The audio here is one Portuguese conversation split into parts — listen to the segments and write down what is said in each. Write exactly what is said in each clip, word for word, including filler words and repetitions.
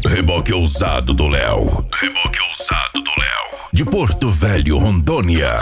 Reboque ousado do Léo. Reboque ousado do Léo. De Porto Velho, Rondônia.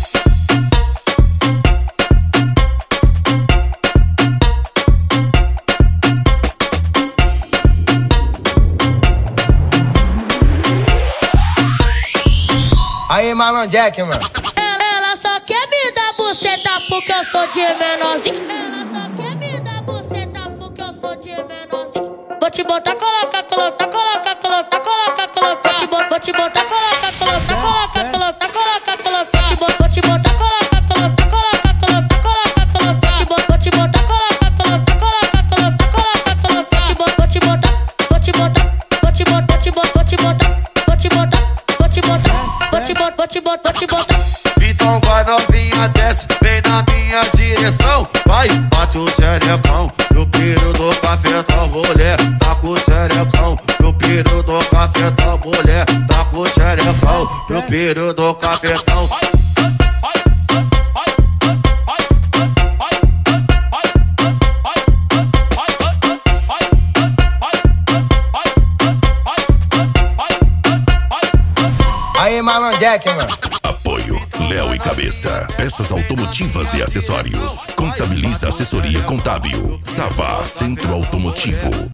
Aí, Marlon Jack, mano. Ela, ela só quer me dar buceta porque eu sou de menorzinho. Ela só quer me dar buceta porque eu sou de menorzinho. Vou te botar, coloca, coloca, coloca, coloca, coloca, coloca. Vou te botar, vou te botar, coloca, coloca, coloca, coloca, coloca, coloca. Vou te botar, vou te botar, coloca, coloca, coloca, coloca, coloca, coloca. Vou te botar, coloca, coloca, coloca, coloca, coloca, coloca. Vou te botar, vou te botar, vou te botar, vou te botar, vou te botar, vou te botar, vou te botar, vou te botar, vou te botar, vou te botar. Então vai novinha, desce, vem na minha direção. Vai, bate o xerecão no piro do cafetão. Mulher, tá com o xerecão no piro do cafetão. Mulher, tá com o xerecão no piro do cafetão. Aí, Marlon Jack, mano. Apoio Léo e Cabeça. Peças automotivas e acessórios. Contabiliza Assessoria Contábil. Savá Centro Automotivo.